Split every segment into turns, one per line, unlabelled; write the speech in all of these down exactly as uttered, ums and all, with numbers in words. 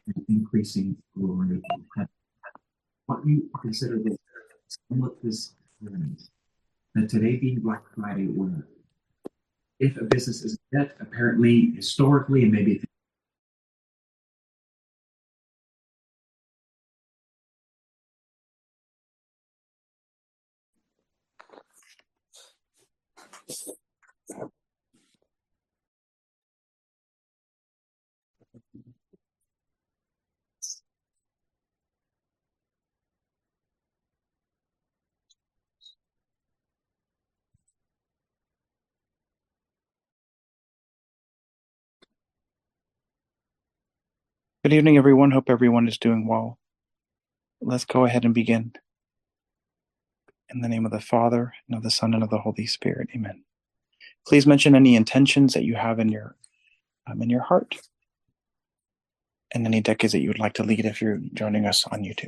and increasing glory of heaven. What you consider this, somewhat this element, that today being Black Friday, where if a business is in debt, apparently historically, and maybe
Good evening, everyone. Hope everyone is doing well. Let's go ahead and begin. In the name of the Father, and of the Son, and of the Holy Spirit. Amen. Please mention any intentions that you have in your um, in your heart, and any decades that you would like to lead if you're joining us on YouTube.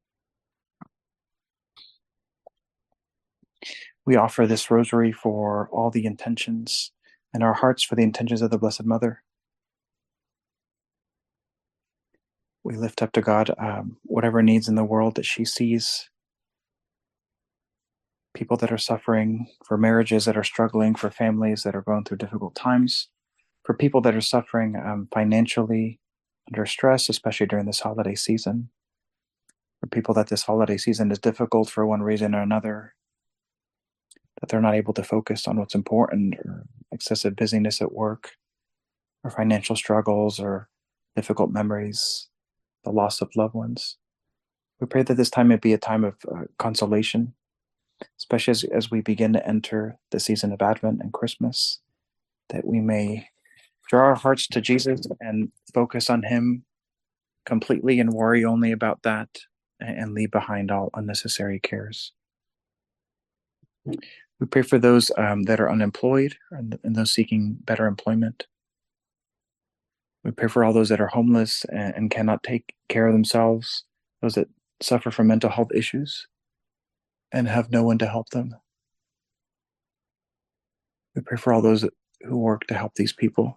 We offer this rosary for all the intentions and our hearts for the intentions of the Blessed Mother. We lift up to God um, whatever needs in the world that she sees. People that are suffering, for marriages that are struggling, for families that are going through difficult times, for people that are suffering um, financially under stress, especially during this holiday season, for people that this holiday season is difficult for one reason or another, that they're not able to focus on what's important, or excessive busyness at work, or financial struggles, or difficult memories, the loss of loved ones. We pray that this time may be a time of uh, consolation, especially as, as we begin to enter the season of Advent and Christmas, that we may draw our hearts to Jesus and focus on him completely and worry only about that, and leave behind all unnecessary cares. We pray for those um, that are unemployed and, and those seeking better employment. We pray for all those that are homeless and, and cannot take care of themselves, those that suffer from mental health issues and have no one to help them. We pray for all those that, who work to help these people.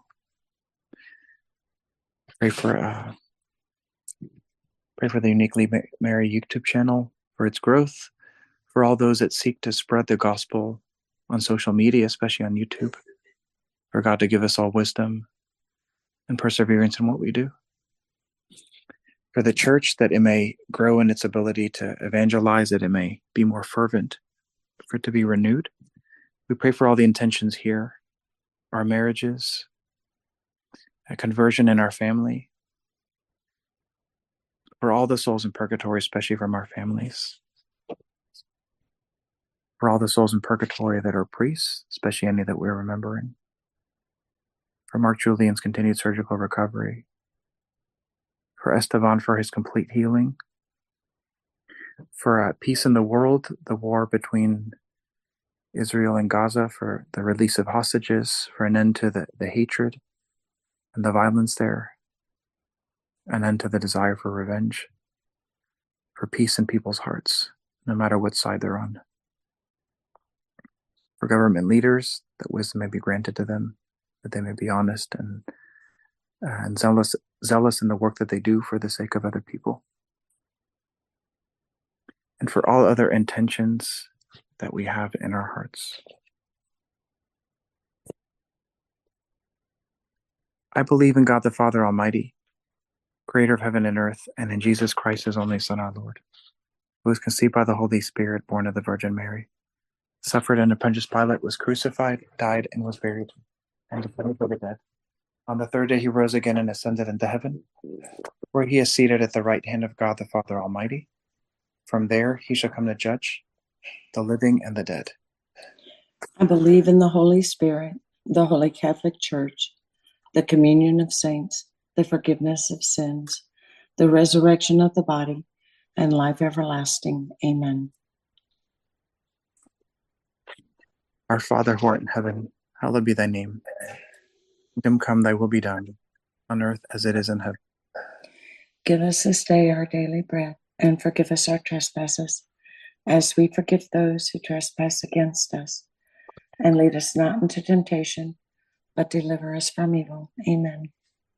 Pray for uh, pray for the Uniquely Mary YouTube channel, for its growth, for all those that seek to spread the gospel on social media, especially on YouTube, for God to give us all wisdom and perseverance in what we do. For the church, that it may grow in its ability to evangelize, that it may be more fervent, for it to be renewed. We pray for all the intentions here, our marriages, a conversion in our family, for all the souls in purgatory, especially from our families, for all the souls in purgatory that are priests, especially any that we're remembering, for Mark Julian's continued surgical recovery, for Esteban for his complete healing, for uh, peace in the world, the war between Israel and Gaza, for the release of hostages, for an end to the, the hatred and the violence there, an end to the desire for revenge, for peace in people's hearts, no matter what side they're on. For government leaders, that wisdom may be granted to them, that they may be honest and, uh, and zealous, zealous in the work that they do for the sake of other people. And for all other intentions that we have in our hearts. I believe in God the Father Almighty, creator of heaven and earth, and in Jesus Christ, his only Son, our Lord, who was conceived by the Holy Spirit, born of the Virgin Mary, suffered under Pontius Pilate, was crucified, died, and was buried, and descended to the dead. On the third day he rose again and ascended into heaven, where he is seated at the right hand of God the Father Almighty. From there he shall come to judge the living and the dead.
I believe in the Holy Spirit, the Holy Catholic Church, the communion of saints, the forgiveness of sins, the resurrection of the body, and life everlasting. Amen.
Our Father who art in heaven, hallowed be thy name. Kingdom come, thy will be done, on earth as it is in heaven.
Give us this day our daily bread, and forgive us our trespasses, as we forgive those who trespass against us. And lead us not into temptation, but deliver us from evil. Amen.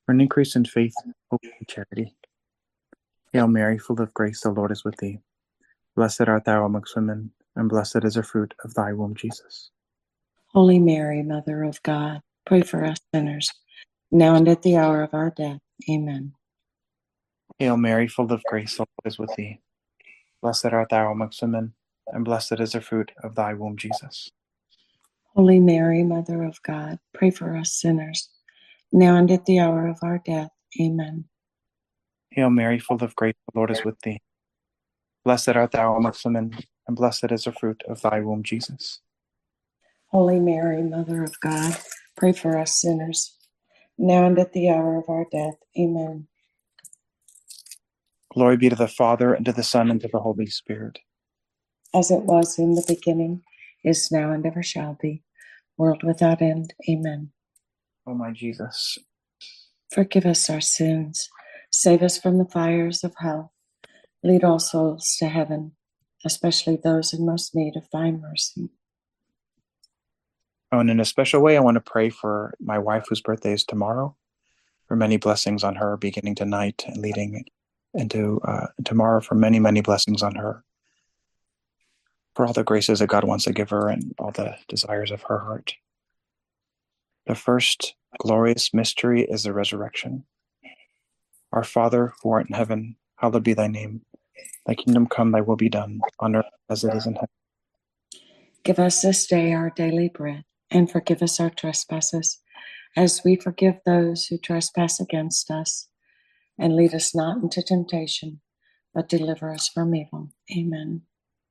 for an increase in faith, hope, and charity. Hail Mary, full of grace, the Lord is with thee. Blessed art thou amongst women, and blessed is the fruit of thy womb, Jesus.
Holy Mary, Mother of God, pray for us sinners, now and at the hour of our death. Amen.
Hail Mary, full of grace, the Lord is with thee. Blessed art thou amongst women, and blessed is the fruit of thy womb, Jesus.
Holy Mary, Mother of God, pray for us sinners, now and at the hour of our death. Amen.
Hail Mary, full of grace, the Lord is with thee. Blessed art thou amongst women, and blessed is the fruit of thy womb, Jesus.
Holy Mary, Mother of God, pray for us sinners, now and at the hour of our death. Amen.
Glory be to the Father, and to the Son, and to the Holy Spirit.
As it was in the beginning, is now, and ever shall be, world without end. Amen.
O my Jesus,
Forgive us our sins, save us from the fires of hell, lead all souls to heaven, especially those in most need of thy mercy.
oh, and in a special way, I want to pray for my wife whose birthday is tomorrow, for many blessings on her, beginning tonight and leading into uh, tomorrow, for many, many blessings on her, for all the graces that God wants to give her and all the desires of her heart. The first glorious mystery is the resurrection. Our Father, who art in heaven, hallowed be thy name. Thy kingdom come, thy will be done, on earth as it is in heaven.
Give us this day our daily bread, and forgive us our trespasses, as we forgive those who trespass against us. And lead us not into temptation, but deliver us from evil. Amen.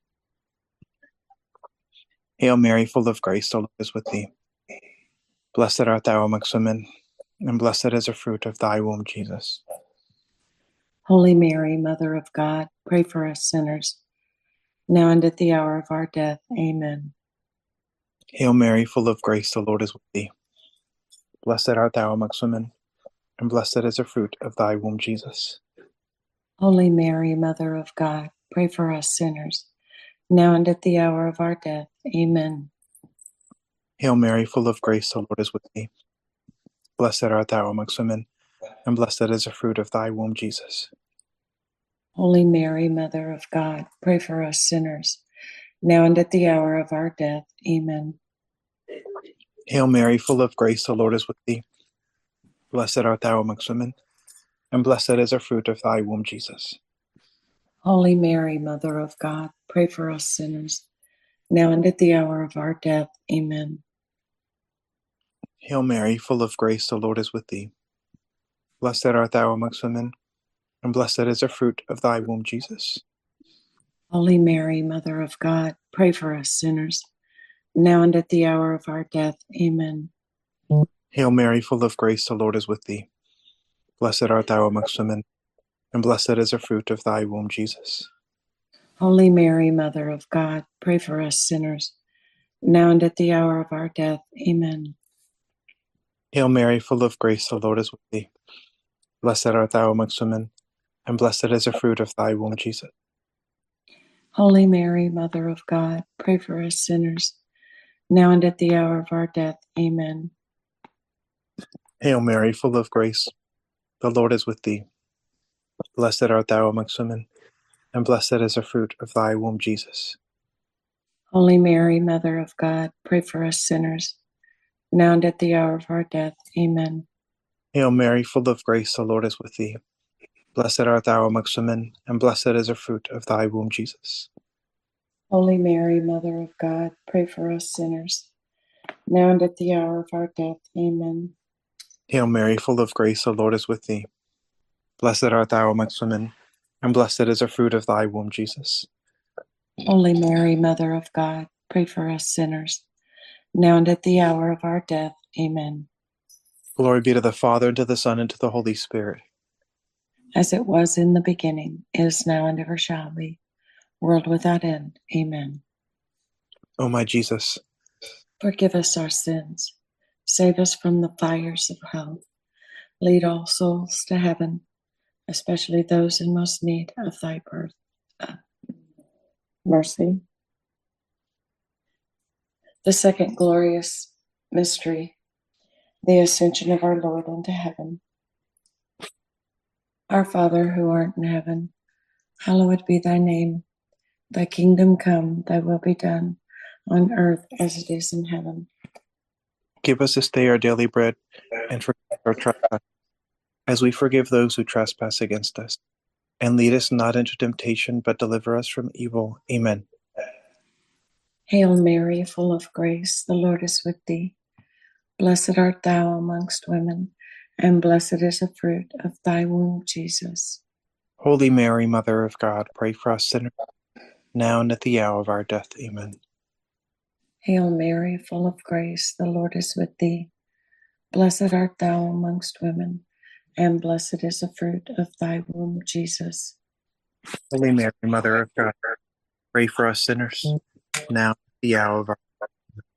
Hail Mary, full of grace, the Lord is with thee. Blessed art thou amongst women, and blessed is the fruit of thy womb, Jesus.
Holy Mary, Mother of God, pray for us sinners, now and at the hour of our death. Amen.
Hail Mary, full of grace, the Lord is with thee. Blessed art thou amongst women, and blessed is the fruit of thy womb, Jesus.
Holy Mary, Mother of God, pray for us sinners, now and at the hour of our death. Amen.
Hail Mary, full of grace, the Lord is with thee. Blessed art thou amongst women, and blessed is the fruit of thy womb, Jesus.
Holy Mary, Mother of God, pray for us sinners, now and at the hour of our death. Amen.
Hail Mary, full of grace, the Lord is with thee. Blessed art thou amongst women, and blessed is the fruit of thy womb, Jesus.
Holy Mary, Mother of God, pray for us sinners, now and at the hour of our death. Amen.
Hail Mary, full of grace, the Lord is with thee. Blessed art thou amongst women, and blessed is the fruit of thy womb, Jesus.
Holy Mary, Mother of God, pray for us sinners, now and at the hour of our death. Amen.
Hail Mary, full of grace, the Lord is with thee. Blessed art thou amongst women, and blessed is the fruit of thy womb, Jesus.
Holy Mary, Mother of God, pray for us sinners, now and at the hour of our death. Amen.
Hail Mary, full of grace, the Lord is with thee. Blessed art thou amongst women, and blessed is the fruit of thy womb, Jesus.
Holy Mary, Mother of God, pray for us sinners, now and at the hour of our death. Amen.
Hail Mary, full of grace, the Lord is with thee. Blessed art thou amongst women, and blessed is the fruit of thy womb, Jesus.
Holy Mary, Mother of God, pray for us sinners, now and at the hour of our death. Amen.
Hail Mary, full of grace, the Lord is with thee. Blessed art thou amongst women, and blessed is the fruit of thy womb, Jesus.
Holy Mary, Mother of God, pray for us sinners, now and at the hour of our death. Amen.
Hail Mary, full of grace, the Lord is with thee. Blessed art thou amongst women, and blessed is the fruit of thy womb, Jesus.
Holy Mary, Mother of God, pray for us sinners, now and at the hour of our death. Amen.
Glory be to the Father, and to the Son, and to the Holy Spirit.
As it was in the beginning, is now, and ever shall be, world without end. Amen.
O my Jesus,
Forgive us our sins, save us from the fires of hell, lead all souls to heaven, especially those in most need of thy birth. Uh, mercy. The second glorious mystery, the ascension of our Lord into heaven. Our Father who art in heaven, hallowed be thy name. Thy kingdom come, thy will be done, on earth as it is in heaven.
Give us this day our daily bread, and forgive our trespasses, as we forgive those who trespass against us. And lead us not into temptation, but deliver us from evil. Amen.
Hail Mary, full of grace, the Lord is with thee. Blessed art thou amongst women, and blessed is the fruit of thy womb, Jesus.
Holy Mary, Mother of God, pray for us sinners, now and at the hour of our death. Amen.
Hail Mary, full of grace, the Lord is with thee. Blessed art thou amongst women, and blessed is the fruit of thy womb, Jesus.
Holy Mary, Mother of God, pray for us sinners, now and at the hour of our death.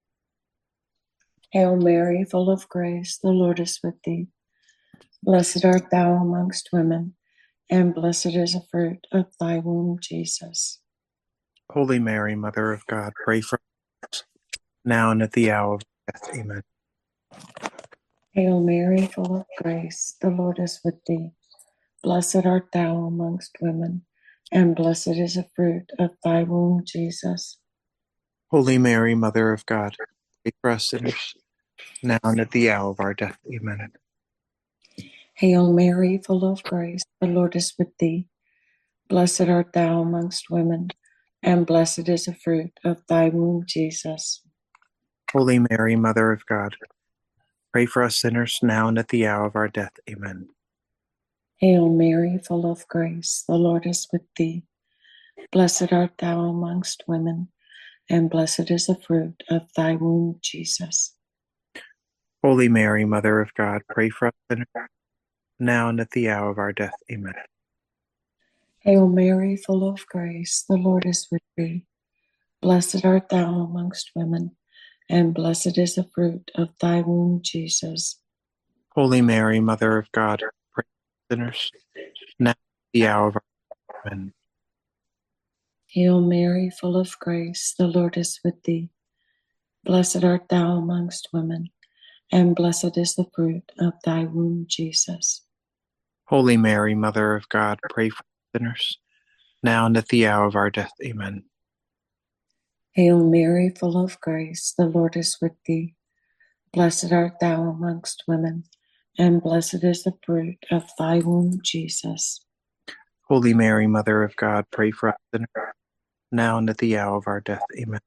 Hail Mary, full of grace, the Lord is with thee. Blessed art thou amongst women, and blessed is the fruit of thy womb, Jesus.
Holy Mary, Mother of God, pray for us now and at the hour of our death. Amen.
Hail Mary, full of grace, the Lord is with thee. Blessed art thou amongst women, and blessed is the fruit of thy womb, Jesus.
Holy Mary, Mother of God, pray for us sinners, now and at the hour of our death. Amen.
Hail Mary, full of grace, the Lord is with thee. Blessed art thou amongst women, and blessed is the fruit of thy womb, Jesus.
Holy Mary, Mother of God, pray for us sinners, now and at the hour of our death. Amen.
Hail Mary, full of grace, the Lord is with thee. Blessed art thou amongst women, and blessed is the fruit of thy womb, Jesus.
Holy Mary, Mother of God, pray for us sinners, now and at the hour of our death. Amen.
Hail Mary, full of grace, the Lord is with thee. Blessed art thou amongst women, and blessed is the fruit of thy womb, Jesus.
Holy Mary, Mother of God, pray for us sinners, now and at the hour of our death. Amen.
Hail Mary, full of grace, the Lord is with thee. Blessed art thou amongst women, and blessed is the fruit of thy womb, Jesus.
Holy Mary, Mother of God, pray for us sinners, now and at the hour of our death. Amen.
Hail Mary, full of grace, the Lord is with thee. Blessed art thou amongst women, and blessed is the fruit of thy womb, Jesus.
Holy Mary, Mother of God, pray for us sinners, now and at the hour of our death. Amen.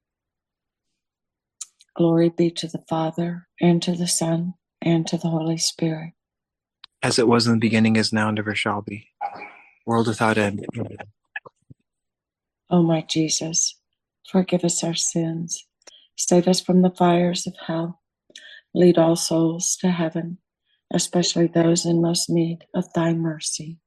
Glory be to the Father, and to the Son, and to the Holy Spirit.
As it was in the beginning, is now, and ever shall be, world without end. Amen.
O my Jesus, forgive us our sins, save us from the fires of hell, lead all souls to heaven, especially those in most need of thy mercy.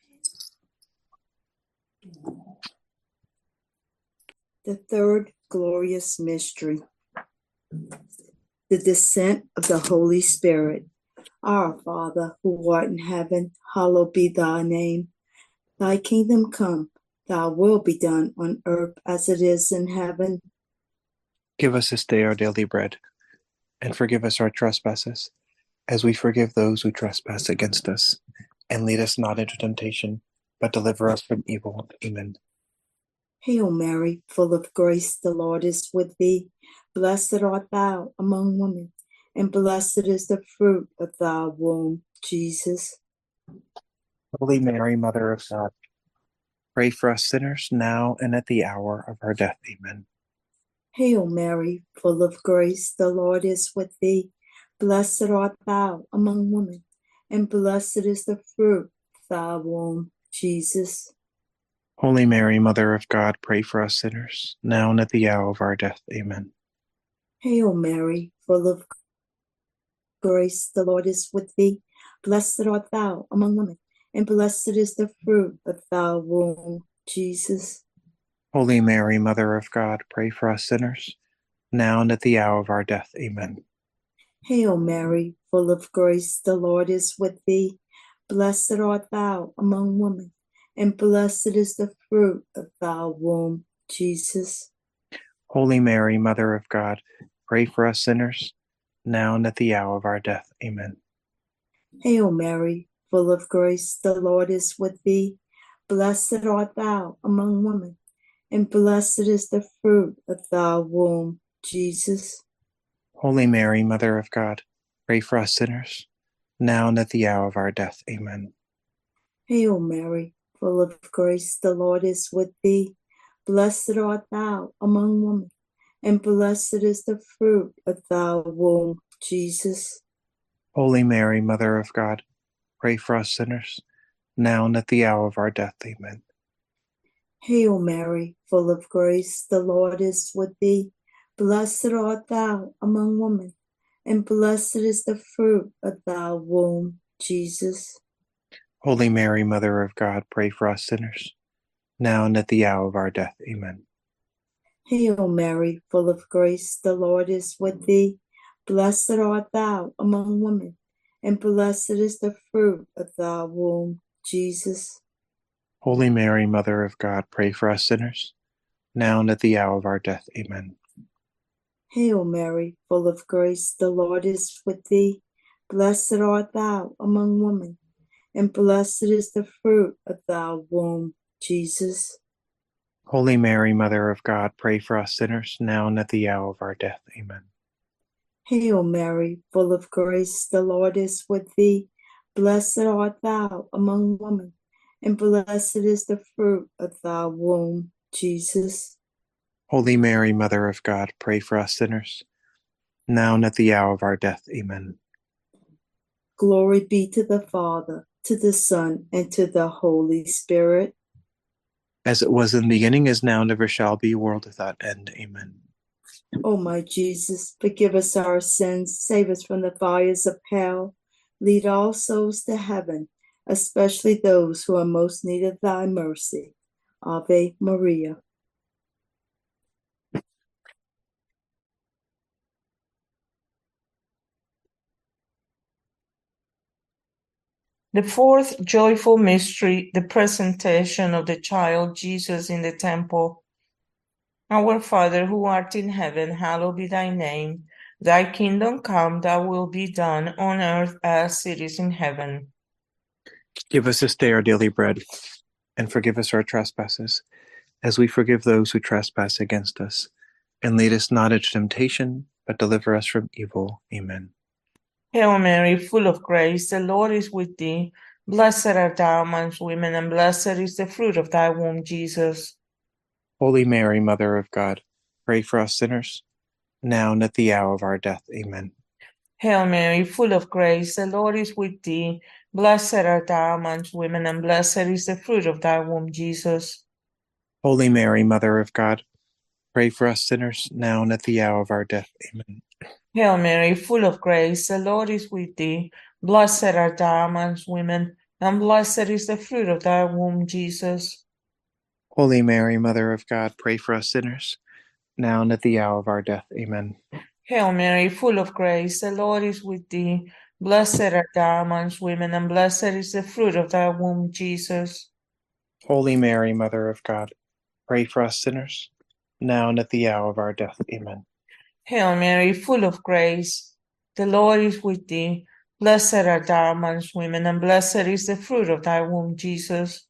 The third glorious mystery, the descent of the Holy Spirit. Our Father, who art in heaven, hallowed be thy name. Thy kingdom come, thy will be done on earth as it is in heaven.
Give us this day our daily bread, and forgive us our trespasses, as we forgive those who trespass against us. And lead us not into temptation, but deliver us from evil. Amen.
Hail Mary, full of grace, the Lord is with thee. Blessed art thou among women, and blessed is the fruit of thy womb, Jesus.
Holy Mary, Mother of God, pray for us sinners, now and at the hour of our death. Amen.
Hail Mary, full of grace, the Lord is with thee. Blessed art thou among women, and blessed is the fruit of thy womb, Jesus.
Holy Mary, Mother of God, pray for us sinners, now and at the hour of our death. Amen.
Hail Mary, full of grace, the Lord is with thee. Blessed art thou among women, and blessed is the fruit of thy womb, Jesus.
Holy Mary, Mother of God, pray for us sinners, now and at the hour of our death. Amen.
Hail Mary, full of grace, the Lord is with thee. Blessed art thou among women, and blessed is the fruit of thy womb, Jesus.
Holy Mary, Mother of God, pray for us sinners, now and at the hour of our death. Amen.
Hail Mary, full of grace, the Lord is with thee. Blessed art thou among women, and blessed is the fruit of thy womb, Jesus.
Holy Mary, Mother of God, pray for us sinners, now and at the hour of our death. Amen.
Hail Mary, full of grace, the Lord is with thee. Blessed art thou among women, and blessed is the fruit of thy womb, Jesus.
Holy Mary, Mother of God, pray for us sinners, now and at the hour of our death. Amen.
Hail Mary, full of grace, the Lord is with thee. Blessed art thou among women, and blessed is the fruit of thy womb, Jesus.
Holy Mary, Mother of God, pray for us sinners, now and at the hour of our death. Amen.
Hail Mary, full of grace, the Lord is with thee. Blessed art thou among women, and blessed is the fruit of thy womb, Jesus.
Holy Mary, Mother of God, pray for us sinners, now and at the hour of our death. Amen.
Hail Mary, full of grace, the Lord is with thee. Blessed art thou among women, and blessed is the fruit of thy womb, Jesus.
Holy Mary, Mother of God, pray for us sinners, now and at the hour of our death. Amen.
Hail Mary, full of grace, the Lord is with thee. Blessed art thou among women, and blessed is the fruit of thy womb, Jesus.
Holy Mary, Mother of God, pray for us sinners, now and at the hour of our death. Amen.
Glory be to the Father, to the Son, and to the Holy Spirit.
As it was in the beginning, is now, and ever shall be, world without end. Amen.
O my Jesus, forgive us our sins, save us from the fires of hell, lead all souls to heaven, especially those who are most need of thy mercy. Ave Maria.
The fourth joyful mystery, the presentation of the child Jesus in the temple. Our Father, who art in heaven, hallowed be thy name. Thy kingdom come, thy will be done on earth as it is in heaven.
Give us this day our daily bread, and forgive us our trespasses, as we forgive those who trespass against us. And lead us not into temptation, but deliver us from evil. Amen.
Hail Mary, full of grace, the Lord is with thee. Blessed art thou amongst women, and blessed is the fruit of thy womb, Jesus.
Holy Mary, Mother of God, pray for us sinners, now and at the hour of our death. Amen.
Hail Mary, full of grace, the Lord is with thee. Blessed art thou amongst women, and blessed is the fruit of thy womb, Jesus.
Holy Mary, Mother of God, pray for us sinners, now and at the hour of our death. Amen.
Hail Mary, full of grace, the Lord is with thee. Blessed art thou amongst women, and blessed is the fruit of thy womb, Jesus.
Holy Mary, Mother of God, pray for us sinners, now and at the hour of our death. Amen.
Hail Mary, full of grace, the Lord is with thee. Blessed art thou amongst women, and blessed is the fruit of thy womb, Jesus.
Holy Mary, Mother of God, pray for us sinners, now and at the hour of our death. Amen.
Hail Mary, full of grace, the Lord is with thee. Blessed art thou amongst women, and blessed is the fruit of thy womb, Jesus.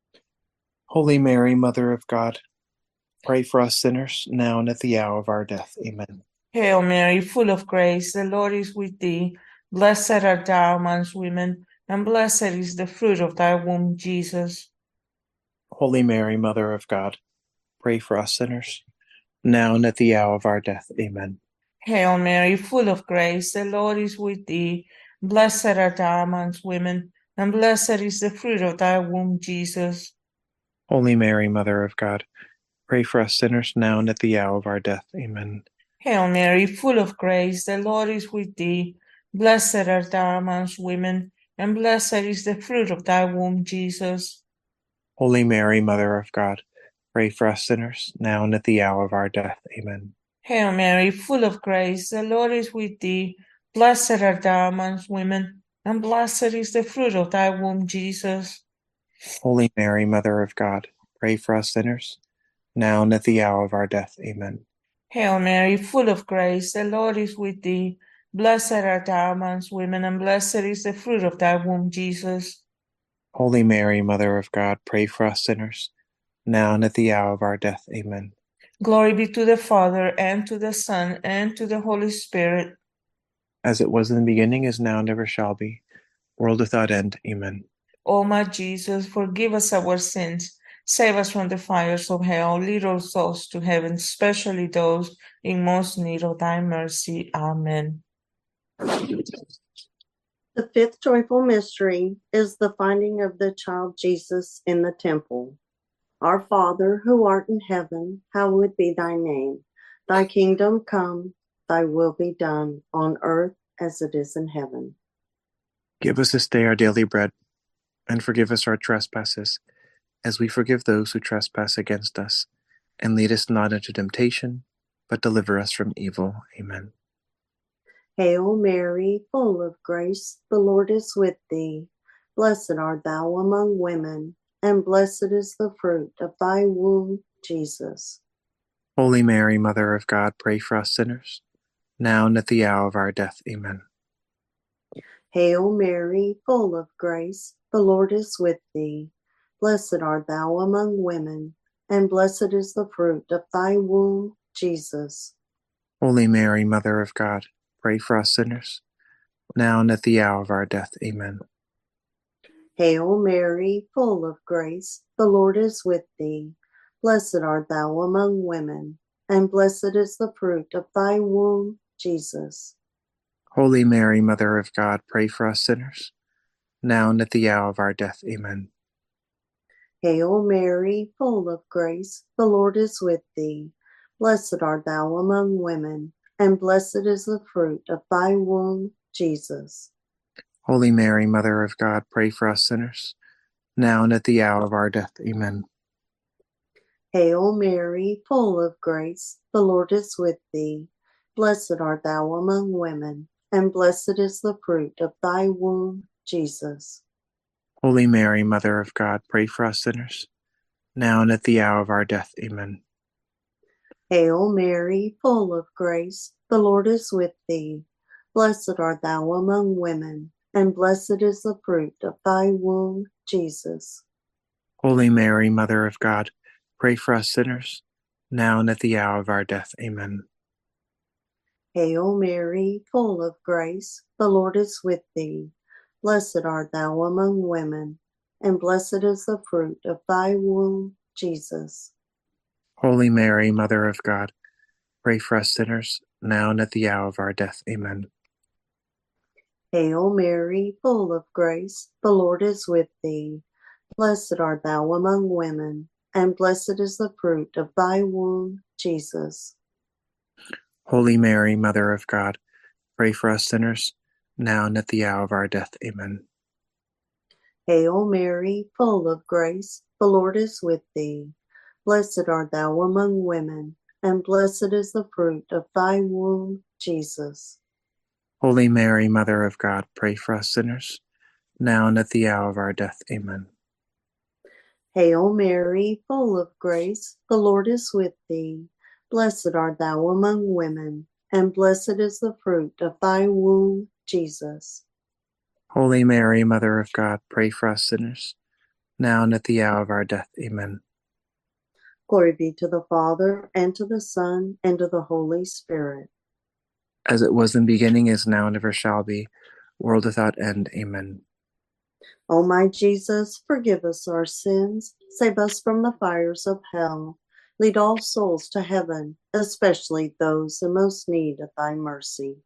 Holy Mary, Mother of God, pray for us sinners, now and at the hour of our death. Amen.
Hail Mary, full of grace, the Lord is with thee. Blessed art thou amongst women, and blessed is the fruit of thy womb, Jesus.
Holy Mary, Mother of God, pray for us sinners, now and at the hour of our death. Amen.
Hail Mary, full of grace, the Lord is with thee. Blessed art thou amongst women, and blessed is the fruit of thy womb, Jesus.
Holy Mary, Mother of God, pray for us sinners, now and at the hour of our death. Amen.
Hail Mary, full of grace, the Lord is with thee. Blessed art thou amongst women, and blessed is the fruit of thy womb, Jesus.
Holy Mary, Mother of God, pray for us sinners, now and at the hour of our death. Amen.
Hail Mary, full of grace, the Lord is with thee. Blessed art thou amongst women, and blessed is the fruit of thy womb, Jesus.
Holy Mary, Mother of God, pray for us sinners, now and at the hour of our death. Amen.
Hail Mary, full of grace, the Lord is with thee. Blessed art thou amongst women, and blessed is the fruit of thy womb, Jesus.
Holy Mary, Mother of God, pray for us sinners, now and at the hour of our death. Amen.
Glory be to the Father, and to the Son, and to the Holy Spirit.
As it was in the beginning, is now, and ever shall be, world without end. Amen.
O my Jesus, forgive us our sins, save us from the fires of hell, lead all souls to heaven, especially those in most need of thy mercy. Amen.
The fifth joyful mystery is the finding of the child Jesus in the temple. Our Father, who art in heaven, hallowed be thy name. Thy kingdom come, thy will be done on earth as it is in heaven.
Give us this day our daily bread, and forgive us our trespasses, as we forgive those who trespass against us. And lead us not into temptation, but deliver us from evil. Amen.
Hail Mary, full of grace, the Lord is with thee. Blessed art thou among women, and blessed is the fruit of thy womb, Jesus.
Holy Mary, Mother of God, pray for us sinners, now and at the hour of our death. Amen.
Hail Mary, full of grace, the Lord is with thee. Blessed art thou among women, and blessed is the fruit of thy womb, Jesus.
Holy Mary, Mother of God, pray for us sinners, now and at the hour of our death. Amen.
Hail Mary, full of grace, the Lord is with thee. Blessed art thou among women, and blessed is the fruit of thy womb, Jesus.
Holy Mary, Mother of God, pray for us sinners, now and at the hour of our death. Amen.
Hail Mary, full of grace, the Lord is with thee. Blessed art thou among women, and blessed is the fruit of thy womb, Jesus.
Holy Mary, Mother of God, pray for us sinners, now and at the hour of our death. Amen.
Hail Mary, full of grace, the Lord is with thee. Blessed art thou among women, and blessed is the fruit of thy womb, Jesus.
Holy Mary, Mother of God, pray for us sinners, now and at the hour of our death. Amen.
Hail Mary, full of grace, the Lord is with thee. Blessed art thou among women, and blessed is the fruit of thy womb, Jesus.
Holy Mary, Mother of God, pray for us sinners, now and at the hour of our death. Amen.
Hail Mary, full of grace, the Lord is with thee. Blessed art thou among women, and blessed is the fruit of thy womb, Jesus.
Holy Mary, Mother of God, pray for us sinners, now and at the hour of our death. Amen.
Hail Mary, full of grace, the Lord is with thee. Blessed art thou among women, and blessed is the fruit of thy womb, Jesus.
Holy Mary, Mother of God, pray for us sinners, now and at the hour of our death. Amen.
Hail Mary, full of grace, the Lord is with thee. Blessed art thou among women, and blessed is the fruit of thy womb, Jesus.
Holy Mary, Mother of God, pray for us sinners, now and at the hour of our death. Amen.
Hail Mary, full of grace, the Lord is with thee. Blessed art thou among women, and blessed is the fruit of thy womb, Jesus.
Holy Mary, Mother of God, pray for us sinners, now and at the hour of our death. Amen.
Glory be to the Father, and to the Son, and to the Holy Spirit.
As it was in the beginning, is now, and ever shall be, world without end. Amen.
O my Jesus, forgive us our sins, save us from the fires of hell. Lead all souls to heaven, especially those in most need of thy mercy.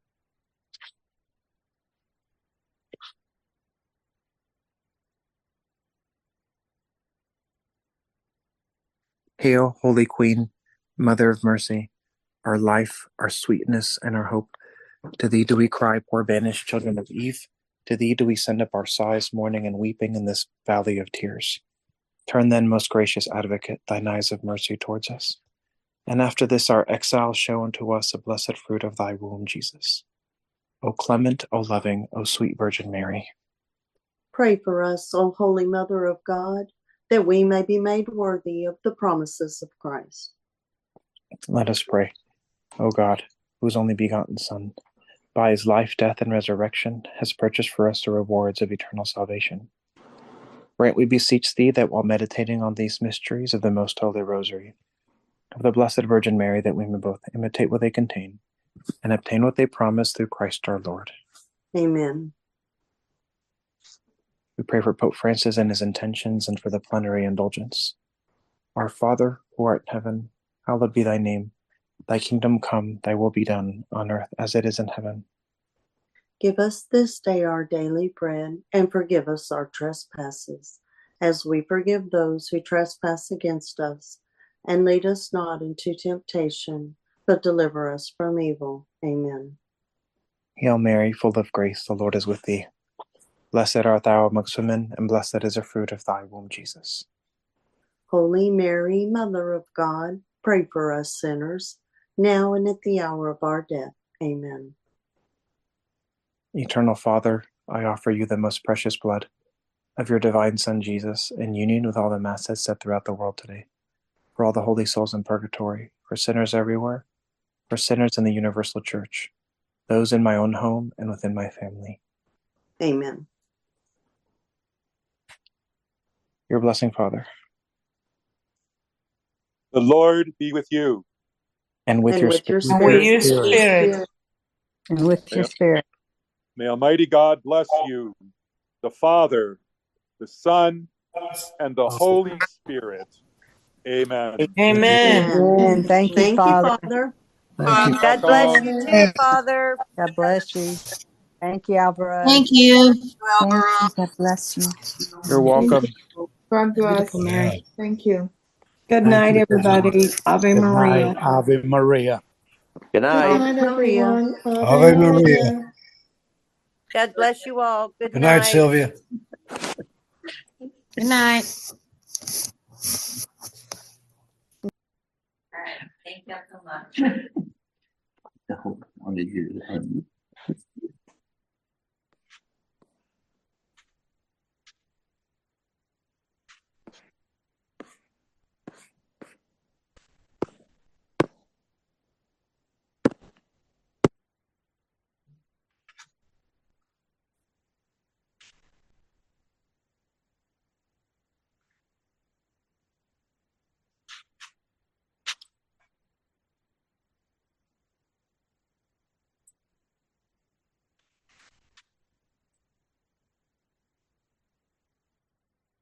Hail, Holy Queen, Mother of Mercy, our life, our sweetness, and our hope. To thee do we cry, poor banished children of Eve. To thee do we send up our sighs, mourning and weeping in this valley of tears. Turn then, most gracious Advocate, thine eyes of mercy towards us. And after this our exile, show unto us the blessed fruit of thy womb, Jesus. O clement, O loving, O sweet Virgin Mary.
Pray for us, O Holy Mother of God, that we may be made worthy of the promises of Christ.
Let us pray. O God, whose only begotten Son, by his life, death, and resurrection, has purchased for us the rewards of eternal salvation. Grant, we beseech thee, that while meditating on these mysteries of the Most Holy Rosary, of the Blessed Virgin Mary, that we may both imitate what they contain and obtain what they promise through Christ our Lord.
Amen.
We pray for Pope Francis and his intentions, and for the plenary indulgence. Our Father, who art in heaven, hallowed be thy name. Thy kingdom come, thy will be done, on earth as it is in heaven.
Give us this day our daily bread, and forgive us our trespasses, as we forgive those who trespass against us. And lead us not into temptation, but deliver us from evil. Amen.
Hail Mary, full of grace, the Lord is with thee. Blessed art thou amongst women, and blessed is the fruit of thy womb, Jesus.
Holy Mary, Mother of God, pray for us sinners, now and at the hour of our death. Amen.
Eternal Father, I offer you the most precious blood of your divine Son, Jesus, in union with all the masses said throughout the world today, for all the holy souls in purgatory, for sinners everywhere, for sinners in the universal church, those in my own home and within my family.
Amen.
Your blessing, Father.
The Lord be with you.
And with
And
your
with your
spirit.
And with your
Spirit.
spirit.
And with your spirit.
May Almighty God bless you, the Father, the Son, and the Holy Spirit. Amen.
Amen.
And thank you,
Thank you,
Father.
Father.
Thank you.
God bless you too, Father.
God bless you. Thank you, Alvarez.
Thank you.
Thank you. God bless you.
You're welcome.
God bless.
Beautiful Mary.
Thank you.
Good
Thank
night,
you.
everybody. Ave
Good
Maria.
night, Ave Maria.
Good night.
Ave
Good night,
Maria.
everyone.
Ave Maria.
God bless you all. Good,
Good night, Sylvia.
Good night.
Thank you so much. I hope wanted you to